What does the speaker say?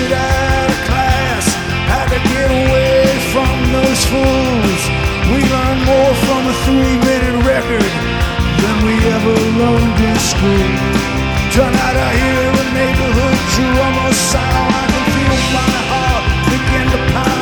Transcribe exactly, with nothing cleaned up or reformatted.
it out of class, how to get away from those fools. We learned more from a three-minute record than we ever learned